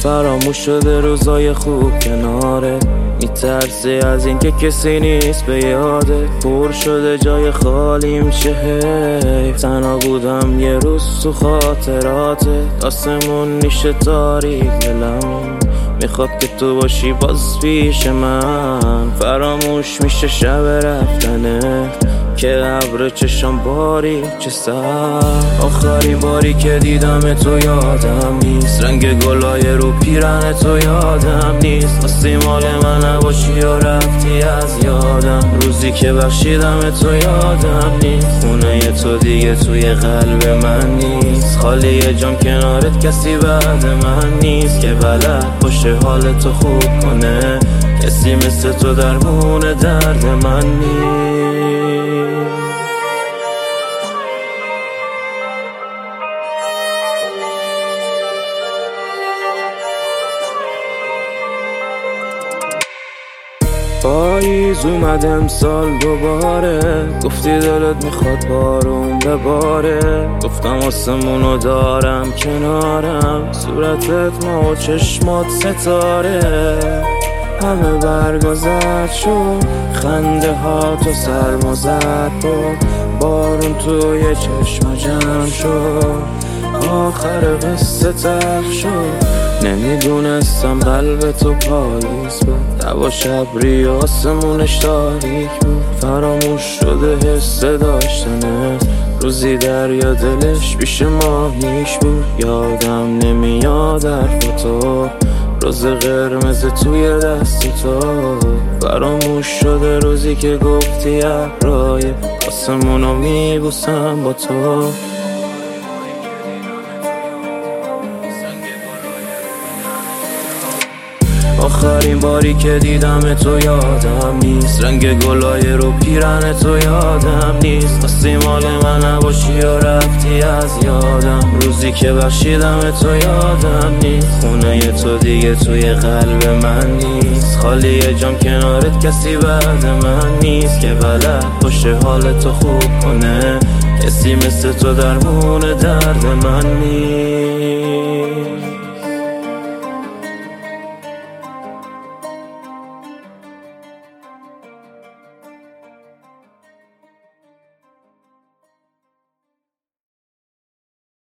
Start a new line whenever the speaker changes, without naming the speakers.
فراموش شده روزای خوب کناره، میترسی از این که کسی نیست به یاده. پر شده جای خالیم چه حیف، تنها بودم یه روز تو خاطراته. آسمون میشه تاریک، دلم میخواد که تو باشی باز پیش من. فراموش میشه شب رفتنه که ابر چشم باری چه سر. آخرین باری که دیدم تو یادم نیست، رنگ گلای رو پیرن تو یادم نیست. واسه مال من نباشی و رفتی از یادم، روزی که بخشیدم تو یادم نیست. خونه تو دیگه توی قلب من نیست، خالی جام کنارت کسی بعد من نیست که بلد باشه حالتو خوب کنه. کسی مثل تو درمون درد من نیست. پاییز اومد امسال دوباره، گفتی دلت میخواد بارون بباره. گفتم آسمونو دارم کنارم، صورتت ما و چشمات ستاره. همه برگا زد شد، خنده ها تو سرما زد بود، بارون توی چشم جمع شد. آخر قصه تلخ شد، نمیدونستم قلب تو پاییز بود. دوا شبری آسمونش تاریک بود، فراموش شده حس داشتنت. روزی دریا دلش پیش ماهیش بود، یادم نمیاد حرفتو، روز قرمز توی دست تو. فراموش شده روزی که گفتی ابرای آسمونو میبوسم با تو. آخرین باری که دیدم تو یادم نیست، رنگ گلای رو پیرن تو یادم نیست. واسه مال من نباشی و رفتی از یادم، روزی که بخشیدم تو یادم نیست. خونه تو دیگه توی قلب من نیست، خالی جام کنارت کسی بعد من نیست که بلد باشه حالتو خوب کنه. کسی مثل تو درمون درد من نیست.